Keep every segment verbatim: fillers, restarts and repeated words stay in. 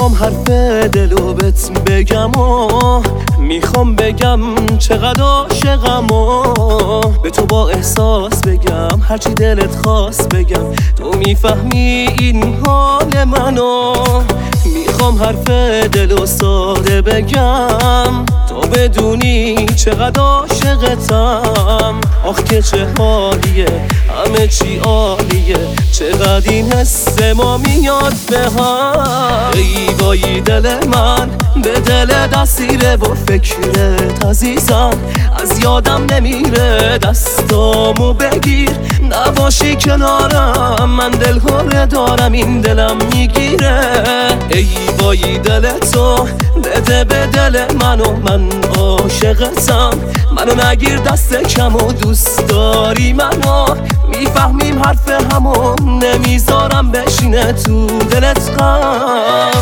میخوام حرف دلو بهت بگم و میخوام بگم چقدر عاشقم و به تو با احساس بگم هرچی دلت خواست بگم تو میفهمی این حال منو. میخوام حرف دلو ساده بگم تو بدونی چقدر عاشقتم. آخ که چه حالیه همه چی عالیه چقدر این حس ما میاد به هم. ای وای دل من به دل دستیره و فکرت عزیزم از یادم نمیره. دستامو بگیر نباشی کنارم من دل هره دارم این دلم میگیره. ای وای دل تو بده به دل منو من عاشقتم. منو نگیر دست کم و دوست داری منو میفهمیم حرف همو نمیذارم بشینه تو دلت غم.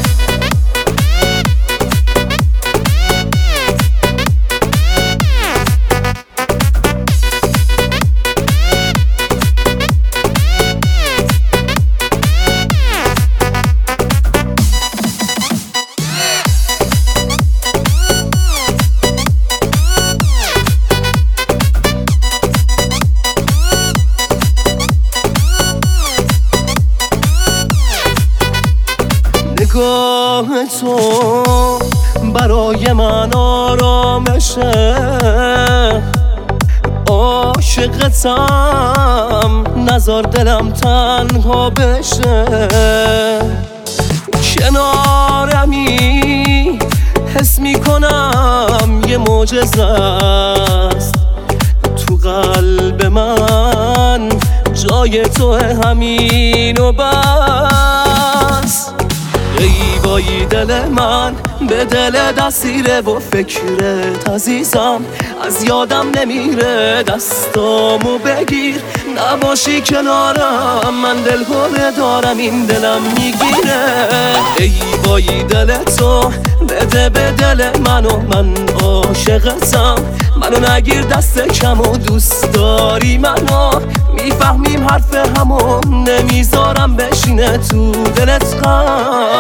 نگاه تو برای من آرامشه عاشقتم نذار دلم تنها بشه. کنارمی حس میکنم یه معجزه است تو قلب من جای تو همین و بس. ای وای دل من به دل دستیره و فکرت عزیزم از یادم نمیره. دستامو بگیر نباشی کنارم من دل هره دارم این دلم میگیره. ای وای دل تو بده به دل منو من عاشقتم. منو نگیر دست کم و دوست داری منو میفهمیم حرف همو نمیذارم بشینه تو دلت غم.